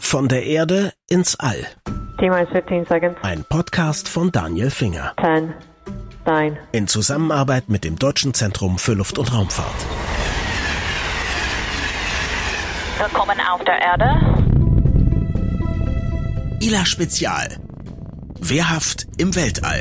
Von der Erde ins All. T-minus 15 seconds. Ein Podcast von Daniel Finger. 10, 9. In Zusammenarbeit mit dem Deutschen Zentrum für Luft- und Raumfahrt. Willkommen auf der Erde. ILA Spezial. Wehrhaft im Weltall.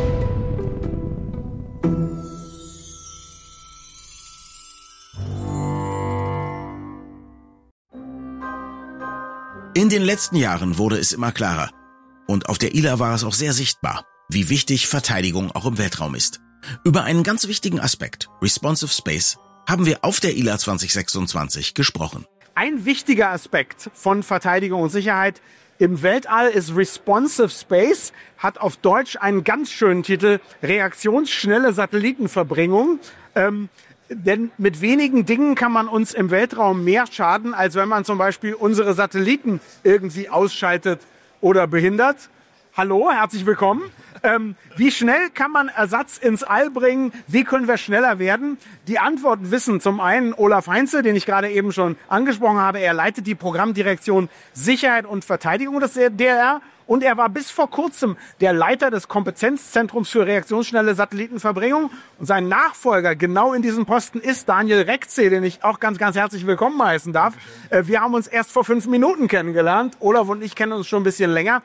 In den letzten Jahren wurde es immer klarer. Und auf der ILA war es auch sehr sichtbar, wie wichtig Verteidigung auch im Weltraum ist. Über einen ganz wichtigen Aspekt, Responsive Space, haben wir auf der ILA 2026 gesprochen. Ein wichtiger Aspekt von Verteidigung und Sicherheit im Weltall ist Responsive Space, hat auf Deutsch einen ganz schönen Titel, reaktionsschnelle Satellitenverbringung. Denn mit wenigen Dingen kann man uns im Weltraum mehr schaden, als wenn man zum Beispiel unsere Satelliten irgendwie ausschaltet oder behindert. Hallo, herzlich willkommen. Wie schnell kann man Ersatz ins All bringen? Wie können wir schneller werden? Die Antworten wissen zum einen Olaf Heinze, den ich gerade eben schon angesprochen habe. Er leitet die Programmdirektion Sicherheit und Verteidigung des DLR. Und er war bis vor kurzem der Leiter des Kompetenzzentrums für reaktionsschnelle Satellitenverbringung. Und sein Nachfolger genau in diesem Posten ist Daniel Rekze, den ich auch ganz, ganz herzlich willkommen heißen darf. Wir haben uns erst vor 5 Minuten kennengelernt. Olaf und ich kennen uns schon ein bisschen länger.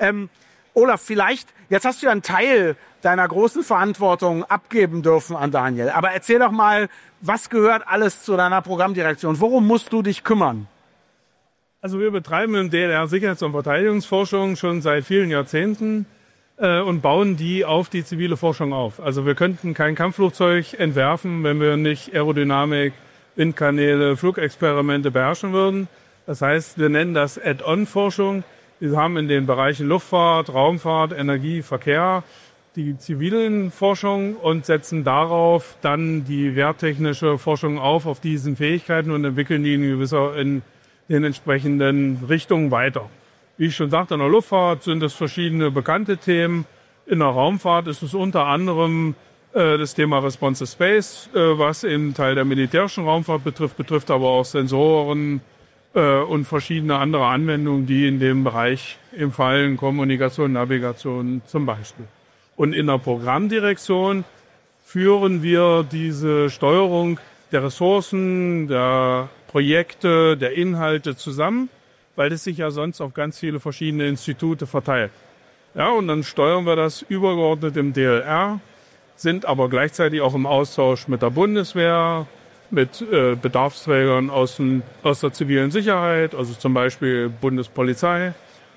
Olaf, vielleicht, jetzt hast du ja einen Teil deiner großen Verantwortung abgeben dürfen an Daniel. Aber erzähl doch mal, was gehört alles zu deiner Programmdirektion? Worum musst du dich kümmern? Also wir betreiben im DLR Sicherheits- und Verteidigungsforschung schon seit vielen Jahrzehnten und bauen die auf die zivile Forschung auf. Also wir könnten kein Kampfflugzeug entwerfen, wenn wir nicht Aerodynamik, Windkanäle, Flugexperimente beherrschen würden. Das heißt, wir nennen das Add-on-Forschung. Wir haben in den Bereichen Luftfahrt, Raumfahrt, Energie, Verkehr die zivilen Forschung und setzen darauf dann die wehrtechnische Forschung auf diesen Fähigkeiten und entwickeln die in den entsprechenden Richtungen weiter. Wie ich schon sagte, in der Luftfahrt sind es verschiedene bekannte Themen. In der Raumfahrt ist es unter anderem das Thema Responsive Space, was im Teil der militärischen Raumfahrt betrifft aber auch Sensoren und verschiedene andere Anwendungen, die in dem Bereich fallen, Kommunikation, Navigation zum Beispiel. Und in der Programmdirektion führen wir diese Steuerung der Ressourcen, der Projekte, der Inhalte zusammen, weil es sich ja sonst auf ganz viele verschiedene Institute verteilt. Ja, und dann steuern wir das übergeordnet im DLR, sind aber gleichzeitig auch im Austausch mit der Bundeswehr, mit Bedarfsträgern aus der zivilen Sicherheit, also zum Beispiel Bundespolizei,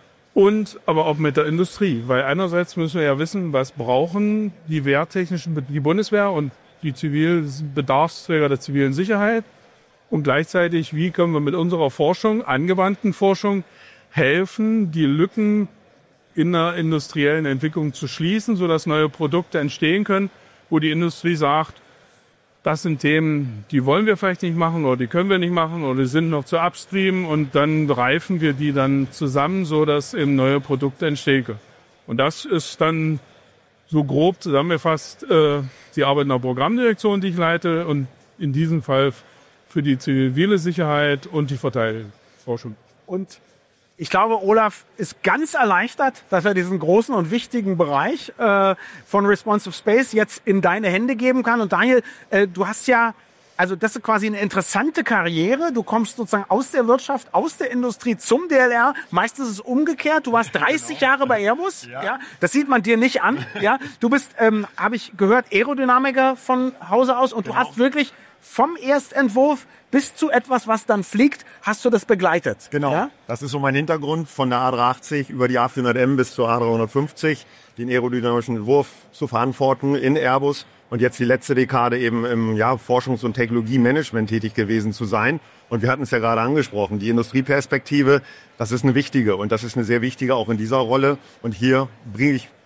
und aber auch mit der Industrie, weil einerseits müssen wir ja wissen, was brauchen die Bundeswehr und die Bedarfsträger der zivilen Sicherheit, und gleichzeitig, wie können wir mit unserer Forschung, angewandten Forschung, helfen, die Lücken in der industriellen Entwicklung zu schließen, sodass neue Produkte entstehen können, wo die Industrie sagt, das sind Themen, die wollen wir vielleicht nicht machen oder die können wir nicht machen oder die sind noch zu upstream, und dann reifen wir die dann zusammen, sodass eben neue Produkte entstehen können. Und das ist dann so grob zusammengefasst die Arbeit in der Programmdirektion, die ich leite, und in diesem Fall für die zivile Sicherheit und die Verteidigungsforschung. Und ich glaube, Olaf ist ganz erleichtert, dass er diesen großen und wichtigen Bereich von Responsive Space jetzt in deine Hände geben kann. Und Daniel, du hast ja, also das ist quasi eine interessante Karriere. Du kommst sozusagen aus der Wirtschaft, aus der Industrie zum DLR. Meistens ist es umgekehrt. Du warst 30 Jahre bei Airbus. Ja. Das sieht man dir nicht an. Ja. Du bist, habe ich gehört, Aerodynamiker von Hause aus. Und du hast wirklich vom Erstentwurf bis zu etwas, was dann fliegt, hast du das begleitet. Genau, ja? Das ist so mein Hintergrund, von der A380 über die A400M bis zur A350, den aerodynamischen Entwurf zu verantworten in Airbus und jetzt die letzte Dekade eben im Forschungs- und Technologiemanagement tätig gewesen zu sein. Und wir hatten es ja gerade angesprochen, die Industrieperspektive, das ist eine wichtige, und das ist eine sehr wichtige auch in dieser Rolle. Und hier bringe ich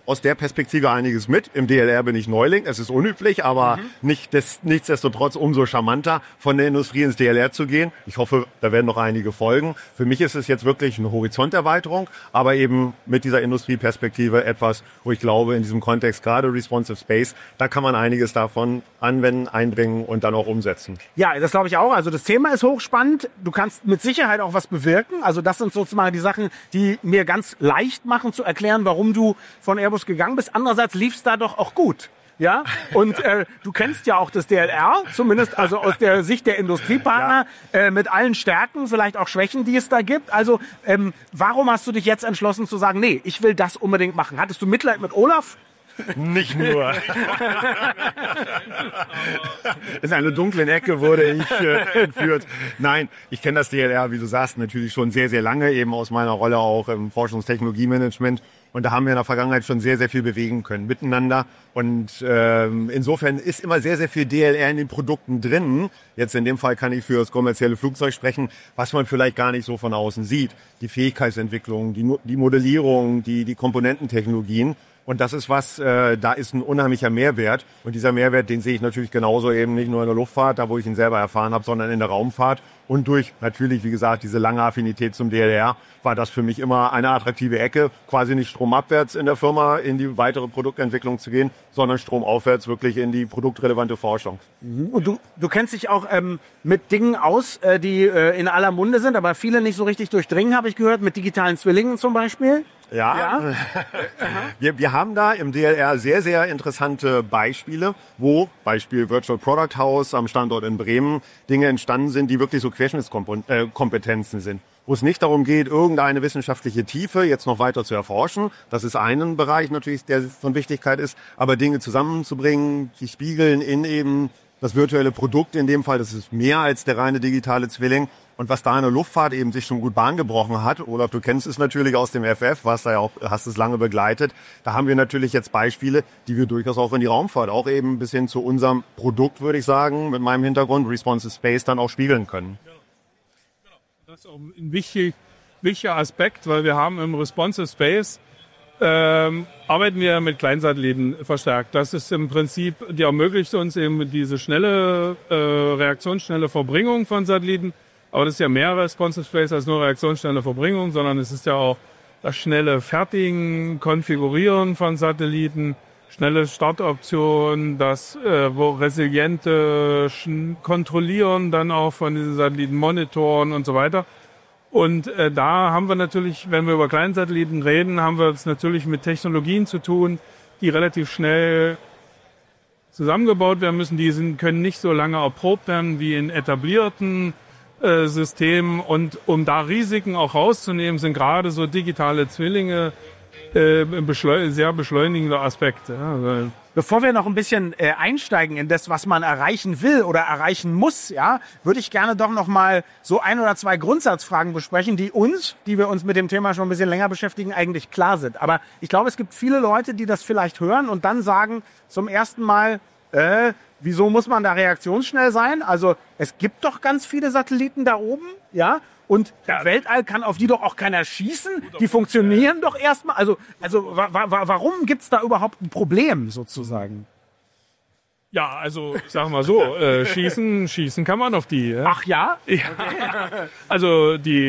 aus der Perspektive einiges mit. Im DLR bin ich Neuling, es ist unüblich, aber nichtsdestotrotz umso charmanter, von der Industrie ins DLR zu gehen. Ich hoffe, da werden noch einige folgen. Für mich ist es jetzt wirklich eine Horizonterweiterung, aber eben mit dieser Industrieperspektive etwas, wo ich glaube, in diesem Kontext gerade Responsive Space, da kann man einiges davon anwenden, einbringen und dann auch umsetzen. Ja, das glaube ich auch. Also das Thema ist hochspannend. Du kannst mit Sicherheit auch was bewirken. Also das sind sozusagen die Sachen, die mir ganz leicht machen zu erklären, warum du von Airbus gegangen bist. Andererseits lief es da doch auch gut. Ja, und du kennst ja auch das DLR, zumindest also aus der Sicht der Industriepartner, mit allen Stärken, vielleicht auch Schwächen, die es da gibt. Also warum hast du dich jetzt entschlossen zu sagen, nee, ich will das unbedingt machen? Hattest du Mitleid mit Olaf? Nicht nur. In einer dunklen Ecke wurde ich entführt. Nein, ich kenne das DLR, wie du sagst, natürlich schon sehr, sehr lange, eben aus meiner Rolle auch im Forschungstechnologiemanagement. Und da haben wir in der Vergangenheit schon sehr, sehr viel bewegen können miteinander. Und insofern ist immer sehr, sehr viel DLR in den Produkten drin. Jetzt in dem Fall kann ich für das kommerzielle Flugzeug sprechen, was man vielleicht gar nicht so von außen sieht. Die Fähigkeitsentwicklung, die Modellierung, die Komponententechnologien. Und das ist was, da ist ein unheimlicher Mehrwert. Und dieser Mehrwert, den sehe ich natürlich genauso eben nicht nur in der Luftfahrt, da wo ich ihn selber erfahren habe, sondern in der Raumfahrt. Und durch natürlich, wie gesagt, diese lange Affinität zum DLR war das für mich immer eine attraktive Ecke, quasi nicht stromabwärts in der Firma in die weitere Produktentwicklung zu gehen, sondern stromaufwärts wirklich in die produktrelevante Forschung. Und du kennst dich auch mit Dingen aus, die in aller Munde sind, aber viele nicht so richtig durchdringen, habe ich gehört, mit digitalen Zwillingen zum Beispiel. Ja. Wir haben da im DLR sehr, sehr interessante Beispiele, wo, Beispiel Virtual Product House am Standort in Bremen, Dinge entstanden sind, die wirklich so Querschnittskompetenzen sind. Wo es nicht darum geht, irgendeine wissenschaftliche Tiefe jetzt noch weiter zu erforschen. Das ist ein Bereich natürlich, der von Wichtigkeit ist, aber Dinge zusammenzubringen, die spiegeln in eben das virtuelle Produkt in dem Fall, das ist mehr als der reine digitale Zwilling. Und was da in der Luftfahrt eben sich schon gut Bahn gebrochen hat, Olaf, du kennst es natürlich aus dem FF, warst da ja auch, hast es lange begleitet. Da haben wir natürlich jetzt Beispiele, die wir durchaus auch in die Raumfahrt, auch eben bis hin zu unserem Produkt, würde ich sagen, mit meinem Hintergrund Responsive Space dann auch spiegeln können. Genau. Das ist auch ein wichtiger Aspekt, weil wir haben im Responsive Space arbeiten wir mit Kleinsatelliten verstärkt. Das ist im Prinzip, die ermöglicht uns eben diese schnelle, reaktionsschnelle Verbringung von Satelliten. Aber das ist ja mehr Responsive Space als nur reaktionsschnelle Verbringung, sondern es ist ja auch das schnelle Fertigen, Konfigurieren von Satelliten, schnelle Startoptionen, das resiliente Kontrollieren dann auch von diesen Satelliten, Monitoren und so weiter. Und da haben wir natürlich, wenn wir über Kleinsatelliten reden, haben wir es natürlich mit Technologien zu tun, die relativ schnell zusammengebaut werden müssen. Die können nicht so lange erprobt werden wie in etablierten Systemen. Und um da Risiken auch rauszunehmen, sind gerade so digitale Zwillinge sehr beschleunigender Aspekt. Ja. Bevor wir noch ein bisschen einsteigen in das, was man erreichen will oder erreichen muss, ja, würde ich gerne doch noch mal so ein oder zwei Grundsatzfragen besprechen, die wir uns mit dem Thema schon ein bisschen länger beschäftigen, eigentlich klar sind. Aber ich glaube, es gibt viele Leute, die das vielleicht hören und dann sagen zum ersten Mal, wieso muss man da reaktionsschnell sein? Also es gibt doch ganz viele Satelliten da oben, ja. Und Weltall kann auf die doch auch keiner schießen. Die funktionieren doch erstmal. Also warum gibt's da überhaupt ein Problem sozusagen? Ja, also ich sag mal so, schießen kann man auf die. Ja? Ach ja? Ja. Also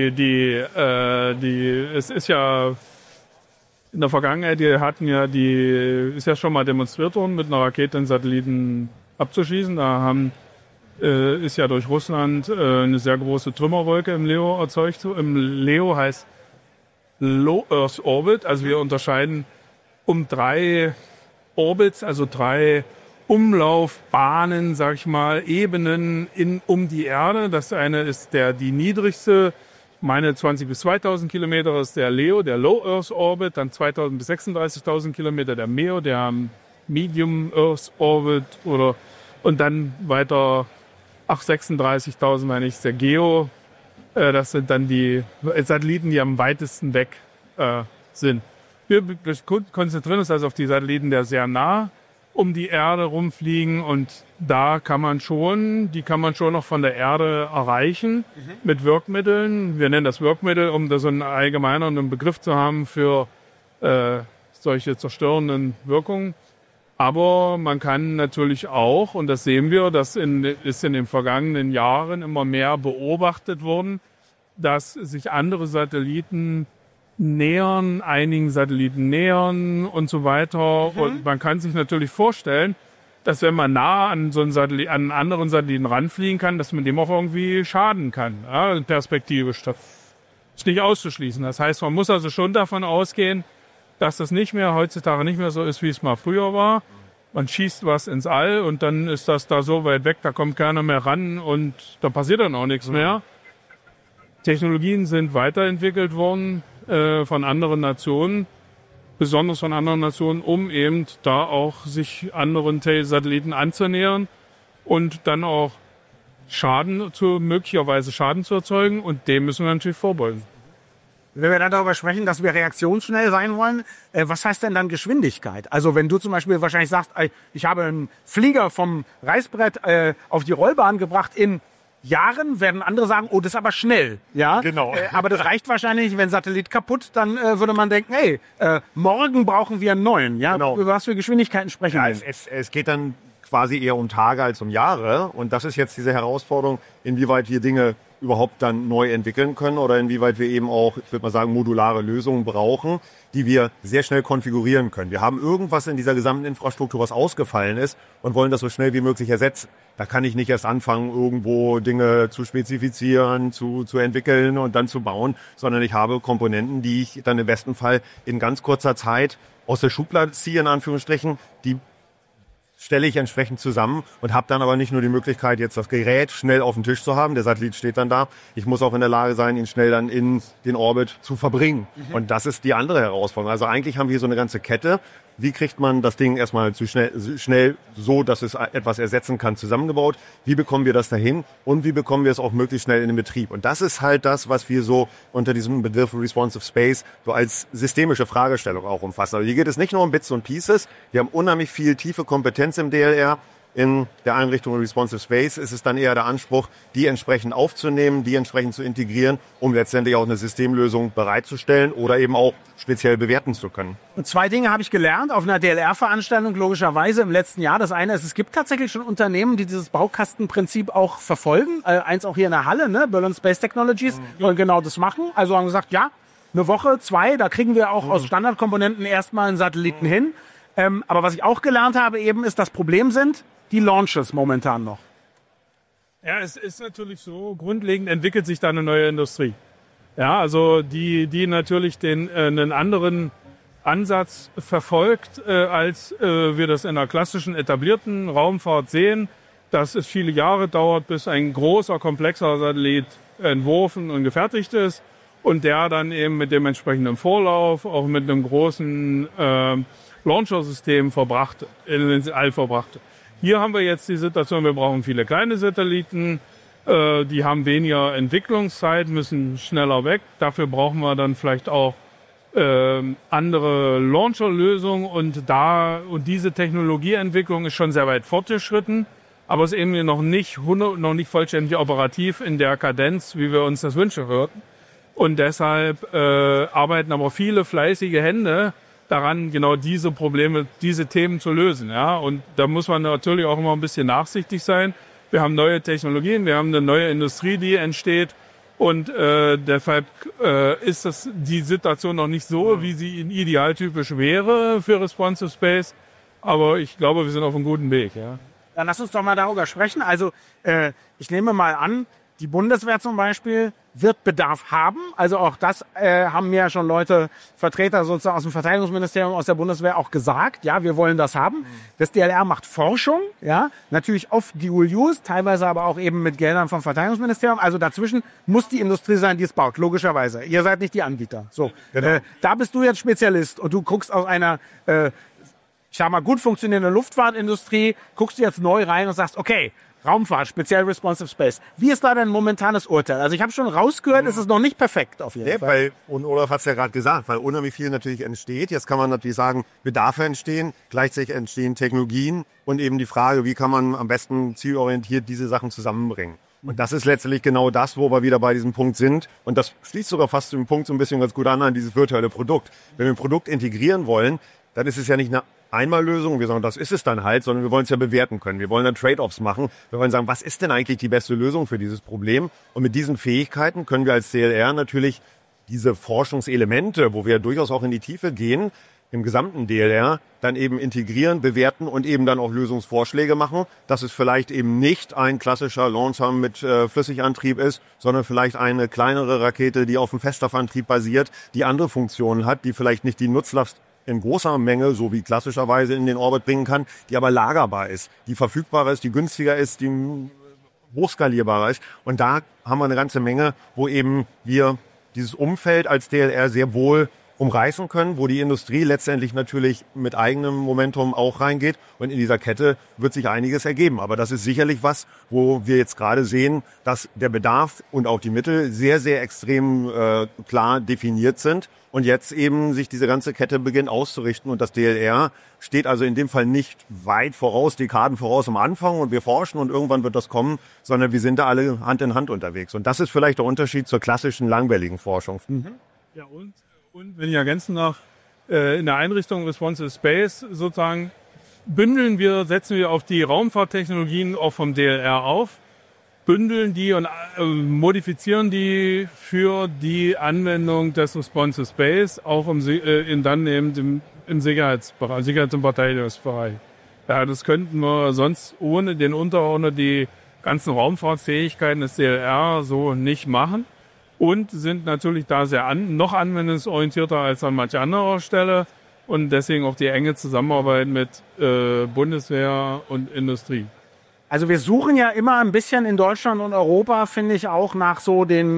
es ist ja in der Vergangenheit, ist ja schon mal demonstriert worden, mit einer Rakete einen Satelliten abzuschießen. Da ist ja durch Russland eine sehr große Trümmerwolke im LEO erzeugt. Im LEO heißt Low Earth Orbit. Also wir unterscheiden um 3 Orbits, also 3 Umlaufbahnen, sag ich mal, Ebenen um die Erde. Das eine ist die niedrigste, meine 20 bis 2000 Kilometer ist der LEO, der Low Earth Orbit, dann 2000 bis 36.000 Kilometer der MEO, der Medium Earth Orbit und dann weiter 36.000 meine ich, der GEO. Das sind dann die Satelliten, die am weitesten weg sind. Wir konzentrieren uns also auf die Satelliten, die sehr nah um die Erde rumfliegen und die kann man schon noch von der Erde erreichen mit Wirkmitteln. Wir nennen das Wirkmittel, um da so einen allgemeineren Begriff zu haben für solche zerstörenden Wirkungen. Aber man kann natürlich auch, und das sehen wir, das ist in den vergangenen Jahren immer mehr beobachtet worden, dass sich andere Satelliten nähern, einigen Satelliten nähern und so weiter. Und man kann sich natürlich vorstellen, dass wenn man nah an so einen an einen anderen Satelliten ranfliegen kann, dass man dem auch irgendwie schaden kann, ja, perspektivisch. Das ist nicht auszuschließen. Das heißt, man muss also schon davon ausgehen, dass das heutzutage nicht mehr so ist, wie es mal früher war. Man schießt was ins All und dann ist das da so weit weg, da kommt keiner mehr ran und da passiert dann auch nichts mehr. Technologien sind weiterentwickelt worden von anderen Nationen, besonders von anderen Nationen, um eben da auch sich anderen Satelliten anzunähern und dann auch möglicherweise Schaden zu erzeugen, und dem müssen wir natürlich vorbeugen. Wenn wir dann darüber sprechen, dass wir reaktionsschnell sein wollen, was heißt denn dann Geschwindigkeit? Also wenn du zum Beispiel wahrscheinlich sagst, ich habe einen Flieger vom Reißbrett auf die Rollbahn gebracht in Jahren, werden andere sagen, oh, das ist aber schnell. Ja? Genau. Aber das reicht wahrscheinlich nicht, wenn Satellit kaputt, dann würde man denken, hey, morgen brauchen wir einen neuen. Ja? Genau. Über was für Geschwindigkeiten sprechen Ja, wir? es geht dann quasi eher um Tage als um Jahre. Und das ist jetzt diese Herausforderung, inwieweit wir Dinge überhaupt dann neu entwickeln können oder inwieweit wir eben auch, ich würde mal sagen, modulare Lösungen brauchen, die wir sehr schnell konfigurieren können. Wir haben irgendwas in dieser gesamten Infrastruktur, was ausgefallen ist, und wollen das so schnell wie möglich ersetzen. Da kann ich nicht erst anfangen, irgendwo Dinge zu spezifizieren, zu entwickeln und dann zu bauen, sondern ich habe Komponenten, die ich dann im besten Fall in ganz kurzer Zeit aus der Schublade ziehe, in Anführungsstrichen, die stelle ich entsprechend zusammen und habe dann aber nicht nur die Möglichkeit, jetzt das Gerät schnell auf dem Tisch zu haben, der Satellit steht dann da, ich muss auch in der Lage sein, ihn schnell dann in den Orbit zu verbringen. Und das ist die andere Herausforderung. Also eigentlich haben wir hier so eine ganze Kette. Wie kriegt man das Ding erstmal schnell so, dass es etwas ersetzen kann, zusammengebaut? Wie bekommen wir das dahin? Und wie bekommen wir es auch möglichst schnell in den Betrieb? Und das ist halt das, was wir so unter diesem Begriff Responsive Space so als systemische Fragestellung auch umfassen. Also hier geht es nicht nur um Bits und Pieces. Wir haben unheimlich viel tiefe Kompetenz im DLR. In der Einrichtung Responsive Space ist es dann eher der Anspruch, die entsprechend aufzunehmen, die entsprechend zu integrieren, um letztendlich auch eine Systemlösung bereitzustellen oder eben auch speziell bewerten zu können. Und zwei Dinge habe ich gelernt auf einer DLR-Veranstaltung, logischerweise im letzten Jahr. Das eine ist, es gibt tatsächlich schon Unternehmen, die dieses Baukastenprinzip auch verfolgen. Eins auch hier in der Halle, ne? Berlin Space Technologies, wollen genau das machen. Also haben gesagt, ja, eine Woche, 2, da kriegen wir auch aus Standardkomponenten erstmal einen Satelliten hin. Aber was ich auch gelernt habe eben ist, das Problem sind die Launches momentan noch. Ja, es ist natürlich so, grundlegend entwickelt sich da eine neue Industrie. Ja, also die natürlich einen anderen Ansatz verfolgt, als wir das in der klassischen etablierten Raumfahrt sehen, dass es viele Jahre dauert, bis ein großer, komplexer Satellit entworfen und gefertigt ist und der dann eben mit dem entsprechenden Vorlauf, auch mit einem großen Launcher-System ins All verbracht. Hier haben wir jetzt die Situation, wir brauchen viele kleine Satelliten, die haben weniger Entwicklungszeit, müssen schneller weg. Dafür brauchen wir dann vielleicht auch andere Launcher-Lösungen und diese Technologieentwicklung ist schon sehr weit fortgeschritten, aber ist eben noch nicht vollständig operativ in der Kadenz, wie wir uns das wünschen würden. Und deshalb arbeiten aber viele fleißige Hände daran, genau diese Probleme, diese Themen zu lösen. Ja? Und da muss man natürlich auch immer ein bisschen nachsichtig sein. Wir haben neue Technologien, wir haben eine neue Industrie, die entsteht. Und deshalb ist die Situation noch nicht so, wie sie idealtypisch wäre für Responsive Space. Aber ich glaube, wir sind auf einem guten Weg. Ja? Dann lass uns doch mal darüber sprechen. Also ich nehme mal an, die Bundeswehr zum Beispiel wird Bedarf haben. Also auch das haben mir ja schon Vertreter sozusagen aus dem Verteidigungsministerium, aus der Bundeswehr auch gesagt. Ja, wir wollen das haben. Das DLR macht Forschung, ja, natürlich oft Dual Use, teilweise aber auch eben mit Geldern vom Verteidigungsministerium. Also dazwischen muss die Industrie sein, die es baut, logischerweise. Ihr seid nicht die Anbieter. So, genau. Da bist du jetzt Spezialist und du guckst aus einer ich sag mal, gut funktionierende Luftfahrtindustrie, guckst du jetzt neu rein und sagst, okay, Raumfahrt, speziell Responsive Space. Wie ist da denn momentanes Urteil? Also ich habe schon rausgehört, es ist noch nicht perfekt auf jeden Fall. Und Olaf hat es ja gerade gesagt, weil unheimlich viel natürlich entsteht. Jetzt kann man natürlich sagen, Bedarfe entstehen, gleichzeitig entstehen Technologien und eben die Frage, wie kann man am besten zielorientiert diese Sachen zusammenbringen. Und das ist letztlich genau das, wo wir wieder bei diesem Punkt sind. Und das schließt sogar fast den Punkt so ein bisschen ganz gut an dieses virtuelle Produkt. Wenn wir ein Produkt integrieren wollen, dann ist es ja nicht eine Einmallösung, wir sagen, das ist es dann halt, sondern wir wollen es ja bewerten können. Wir wollen dann Trade-offs machen. Wir wollen sagen, was ist denn eigentlich die beste Lösung für dieses Problem? Und mit diesen Fähigkeiten können wir als CLR natürlich diese Forschungselemente, wo wir durchaus auch in die Tiefe gehen, im gesamten DLR dann eben integrieren, bewerten und eben dann auch Lösungsvorschläge machen, dass es vielleicht eben nicht ein klassischer Launcher mit Flüssigantrieb ist, sondern vielleicht eine kleinere Rakete, die auf dem Feststoffantrieb basiert, die andere Funktionen hat, die vielleicht nicht die Nutzlast in großer Menge, so wie klassischerweise in den Orbit bringen kann, die aber lagerbar ist, die verfügbarer ist, die günstiger ist, die hochskalierbarer ist. Und da haben wir eine ganze Menge, wo eben wir dieses Umfeld als DLR sehr wohl umreißen können, wo die Industrie letztendlich natürlich mit eigenem Momentum auch reingeht. Und in dieser Kette wird sich einiges ergeben. Aber das ist sicherlich was, wo wir jetzt gerade sehen, dass der Bedarf und auch die Mittel sehr, sehr extrem klar definiert sind. Und jetzt eben sich diese ganze Kette beginnt auszurichten. Und das DLR steht also in dem Fall nicht weit voraus, Dekaden voraus am Anfang und wir forschen und irgendwann wird das kommen, sondern wir sind da alle Hand in Hand unterwegs. Und das ist vielleicht der Unterschied zur klassischen langwelligen Forschung. Ja, und wenn ich ergänzen darf, in der Einrichtung Responsive Space sozusagen setzen wir auf die Raumfahrttechnologien auch vom DLR auf, bündeln die und modifizieren die für die Anwendung des Responsive Space, auch im Sicherheitsbereich, Sicherheits- und Verteidigungsbereich. Ja, das könnten wir sonst ohne die ganzen Raumfahrtfähigkeiten des DLR so nicht machen. Und sind natürlich da noch anwendungsorientierter als an mancher anderer Stelle und deswegen auch die enge Zusammenarbeit mit Bundeswehr und Industrie. Also wir suchen ja immer ein bisschen in Deutschland und Europa, finde ich, auch nach so den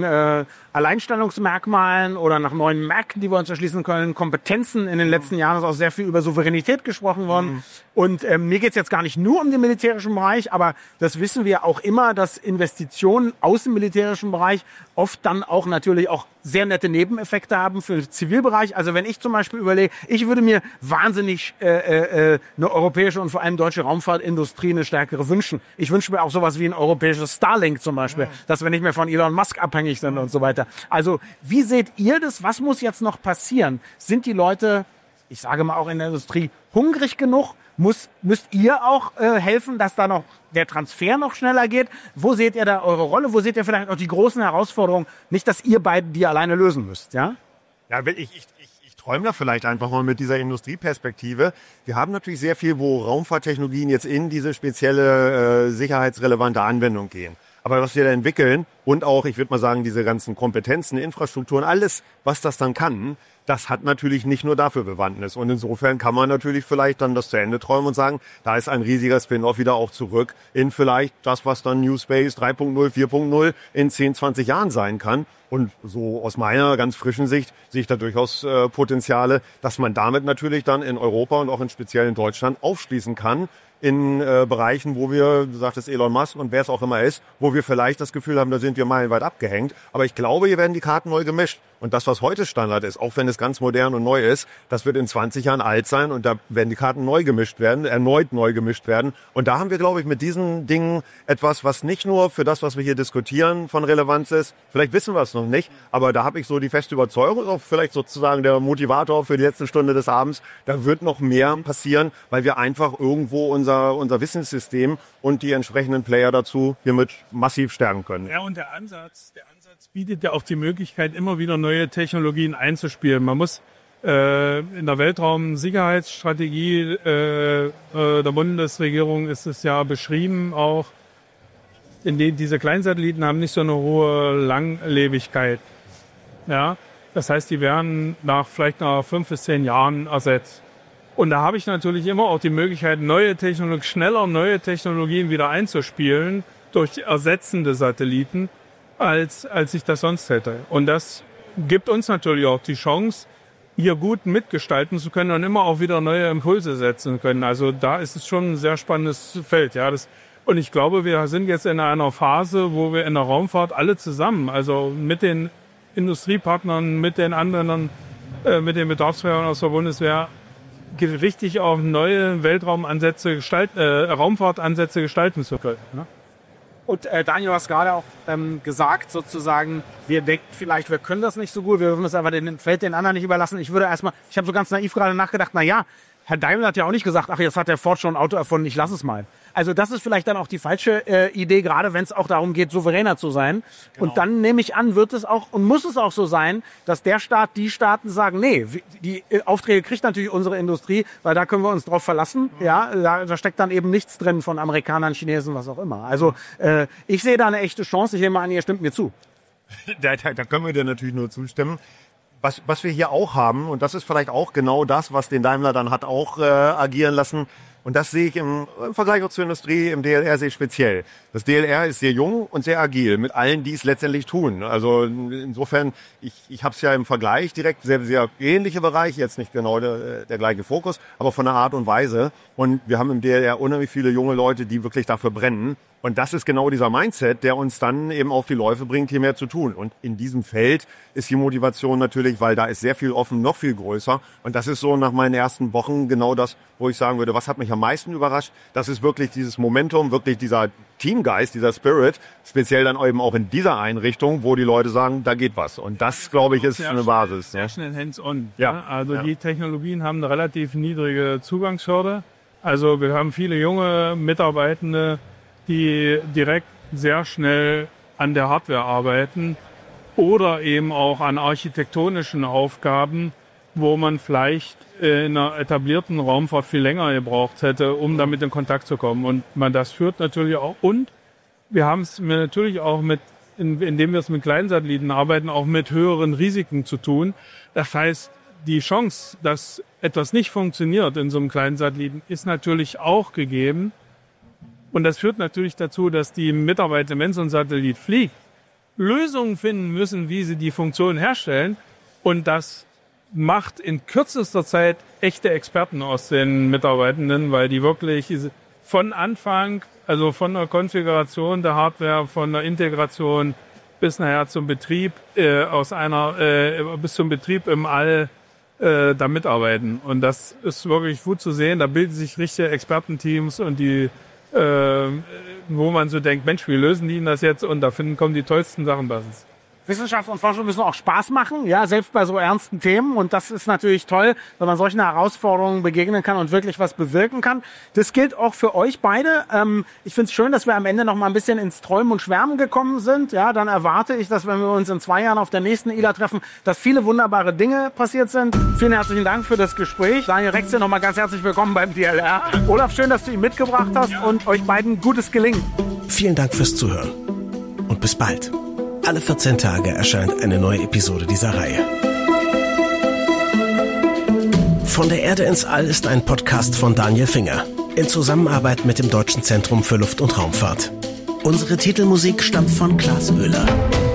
Alleinstellungsmerkmalen oder nach neuen Märkten, die wir uns erschließen können. Kompetenzen in den letzten Jahren ist auch sehr viel über Souveränität gesprochen worden. Und mir geht's jetzt gar nicht nur um den militärischen Bereich, aber das wissen wir auch immer, dass Investitionen aus dem militärischen Bereich oft dann auch natürlich auch sehr nette Nebeneffekte haben für den Zivilbereich. Also wenn ich zum Beispiel überlege, ich würde mir wahnsinnig eine europäische und vor allem deutsche Raumfahrtindustrie eine stärkere wünschen. Ich wünsche mir auch sowas wie ein europäisches Starlink zum Beispiel, dass wir nicht mehr von Elon Musk abhängig sind und so weiter. Also wie seht ihr das? Was muss jetzt noch passieren? Sind die Leute, ich sage mal auch in der Industrie, hungrig genug? Müsst ihr auch helfen, dass da noch der Transfer noch schneller geht? Wo seht ihr da eure Rolle? Wo seht ihr vielleicht auch die großen Herausforderungen? Nicht, dass ihr beiden die alleine lösen müsst, ja? Ja, ich träume da vielleicht einfach mal mit dieser Industrieperspektive. Wir haben natürlich sehr viel, wo Raumfahrttechnologien jetzt in diese spezielle sicherheitsrelevante Anwendung gehen. Aber was wir da entwickeln und auch, ich würde mal sagen, diese ganzen Kompetenzen, Infrastrukturen, alles, was das dann kann, das hat natürlich nicht nur dafür Bewandtnis. Und insofern kann man natürlich vielleicht dann das zu Ende träumen und sagen, da ist ein riesiger Spin-off wieder auch zurück in vielleicht das, was dann New Space 3.0, 4.0 in 10, 20 Jahren sein kann. Und so aus meiner ganz frischen Sicht sehe ich da durchaus Potenziale, dass man damit natürlich dann in Europa und auch in speziell in Deutschland aufschließen kann in Bereichen, wo wir, du sagtest Elon Musk und wer es auch immer ist, wo wir vielleicht das Gefühl haben, da sind wir meilenweit abgehängt. Aber ich glaube, hier werden die Karten neu gemischt. Und das, was heute Standard ist, auch wenn es ganz modern und neu ist, das wird in 20 Jahren alt sein und da werden die Karten neu gemischt werden, erneut neu gemischt werden. Und da haben wir, glaube ich, mit diesen Dingen etwas, was nicht nur für das, was wir hier diskutieren, von Relevanz ist. Vielleicht wissen wir es noch nicht, aber da habe ich so die feste Überzeugung, auch vielleicht sozusagen der Motivator für die letzte Stunde des Abends, da wird noch mehr passieren, weil wir einfach irgendwo unser Wissenssystem und die entsprechenden Player dazu hiermit massiv stärken können. Ja, und der Ansatz bietet ja auch die Möglichkeit, immer wieder neue Technologien einzuspielen. Man muss in der Weltraumsicherheitsstrategie der Bundesregierung ist es ja beschrieben auch, in denen diese Kleinsatelliten haben nicht so eine hohe Langlebigkeit. Ja, das heißt, die werden vielleicht nach 5 bis 10 Jahren ersetzt. Und da habe ich natürlich immer auch die Möglichkeit, schneller neue Technologien wieder einzuspielen durch ersetzende Satelliten, als ich das sonst hätte. Und das gibt uns natürlich auch die Chance, hier gut mitgestalten zu können und immer auch wieder neue Impulse setzen können. Also da ist es schon ein sehr spannendes Feld. Ja, und ich glaube, wir sind jetzt in einer Phase, wo wir in der Raumfahrt alle zusammen, also mit den Industriepartnern, mit den anderen, mit den Bedarfsträgern aus der Bundeswehr, richtig auch neue Raumfahrtansätze gestalten zu können. Ja? Und Daniel, du hast gerade auch gesagt, sozusagen, wir denken vielleicht, wir können das nicht so gut, wir dürfen das aber den anderen nicht überlassen. Ich habe so ganz naiv gerade nachgedacht, Herr Daimler hat ja auch nicht gesagt, ach, jetzt hat der Ford schon ein Auto erfunden, ich lass es mal. Also das ist vielleicht dann auch die falsche Idee, gerade wenn es auch darum geht, souveräner zu sein. Genau. Und dann nehme ich an, wird es auch und muss es auch so sein, dass die Staaten sagen, nee, die Aufträge kriegt natürlich unsere Industrie, weil da können wir uns drauf verlassen. Ja, da steckt dann eben nichts drin von Amerikanern, Chinesen, was auch immer. Also ich sehe da eine echte Chance. Ich nehme an, ihr stimmt mir zu. Da können wir dir natürlich nur zustimmen. Was wir hier auch haben, und das ist vielleicht auch genau das, was den Daimler dann hat auch agieren lassen, und das sehe ich im Vergleich auch zur Industrie im DLR sehr speziell. Das DLR ist sehr jung und sehr agil mit allen, die es letztendlich tun. Also insofern, ich habe es ja im Vergleich direkt sehr, sehr ähnliche Bereiche, jetzt nicht genau der gleiche Fokus, aber von der Art und Weise. Und wir haben im DLR unheimlich viele junge Leute, die wirklich dafür brennen. Und das ist genau dieser Mindset, der uns dann eben auf die Läufe bringt, hier mehr zu tun. Und in diesem Feld ist die Motivation natürlich, weil da ist sehr viel offen, noch viel größer. Und das ist so nach meinen ersten Wochen genau das, wo ich sagen würde, was hat mich am meisten überrascht? Das ist wirklich dieses Momentum, wirklich dieser Teamgeist, dieser Spirit, speziell dann eben auch in dieser Einrichtung, wo die Leute sagen, da geht was. Und das, glaube ich, ist eine Basis. Sehr schnell hands-on. Ja. Also die Technologien haben eine relativ niedrige Zugangshürde. Also wir haben viele junge Mitarbeitende, die direkt sehr schnell an der Hardware arbeiten oder eben auch an architektonischen Aufgaben, wo man vielleicht in einer etablierten Raumfahrt viel länger gebraucht hätte, um damit in Kontakt zu kommen. Und das führt natürlich auch, und wir haben es natürlich auch indem wir es mit kleinen Satelliten arbeiten, auch mit höheren Risiken zu tun. Das heißt, die Chance, dass etwas nicht funktioniert in so einem kleinen Satelliten, ist natürlich auch gegeben. Und das führt natürlich dazu, dass die Mitarbeiter, wenn so ein Satellit fliegt, Lösungen finden müssen, wie sie die Funktion herstellen. Und das macht in kürzester Zeit echte Experten aus den Mitarbeitenden, weil die wirklich von Anfang, also von der Konfiguration der Hardware, von der Integration bis nachher zum Betrieb, bis zum Betrieb im All da mitarbeiten. Und das ist wirklich gut zu sehen. Da bilden sich richtige Expertenteams und wo man so denkt, Mensch, wie lösen die das jetzt? Und da kommen die tollsten Sachen bei uns. Wissenschaft und Forschung müssen auch Spaß machen, ja, selbst bei so ernsten Themen. Und das ist natürlich toll, wenn man solchen Herausforderungen begegnen kann und wirklich was bewirken kann. Das gilt auch für euch beide. Ich finde es schön, dass wir am Ende noch mal ein bisschen ins Träumen und Schwärmen gekommen sind. Ja, dann erwarte ich, dass wenn wir uns in 2 Jahren auf der nächsten ILA treffen, dass viele wunderbare Dinge passiert sind. Vielen herzlichen Dank für das Gespräch. Daniel Rexel, noch mal ganz herzlich willkommen beim DLR. Olaf, schön, dass du ihn mitgebracht hast und euch beiden gutes Gelingen. Vielen Dank fürs Zuhören und bis bald. Alle 14 Tage erscheint eine neue Episode dieser Reihe. Von der Erde ins All ist ein Podcast von Daniel Finger in Zusammenarbeit mit dem Deutschen Zentrum für Luft- und Raumfahrt. Unsere Titelmusik stammt von Klaas Oehler.